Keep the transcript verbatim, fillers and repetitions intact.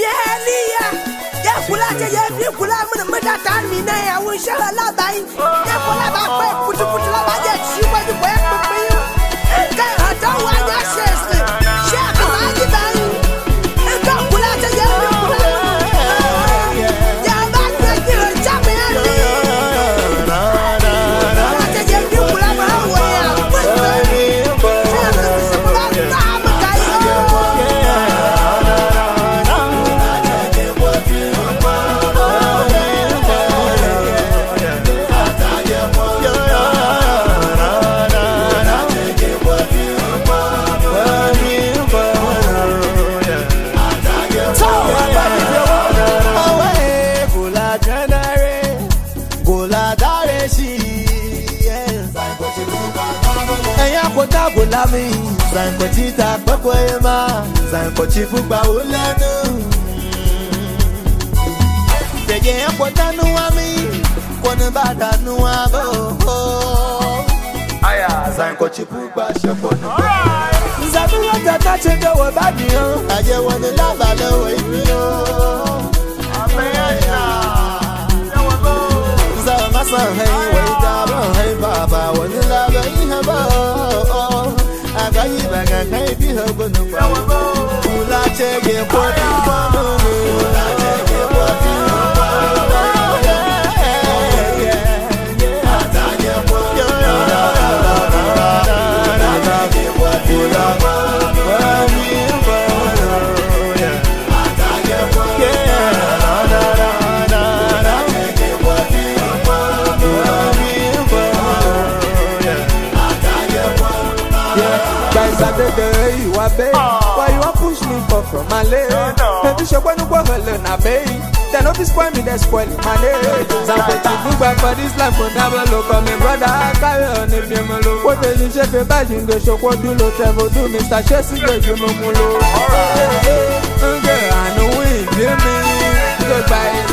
Mialia, Yakulata, Yakula, Madatan, Mina, I will share a lot by Yakulaba, put to put a lot of she was the way for you. I don't want your sister. Share the money by you. And Yakulata, Yakula. Lami, San Cochita, Pacoema, San Cochifupa, Ulano. The game, what I know, I mean, what about I know, I San Cochifupa, Shapon. Zabula, touch it over Badio. I just want to love by the way, you know. Massa, hey, wait up, hey, Baba, when you love it, I got you back and maybe her but no one. I check it for you. I check it for you. Why you want push me for from my leg? Maybe she want to go learn a bay. Then if you spoil me, they spoil my leg. Somebody move back for this life, but never look on me, brother. I carry on if you look. What did you say? The badging the show, what do you travel do? Mister Chessy, you know, Mulo. I know we give me goodbye.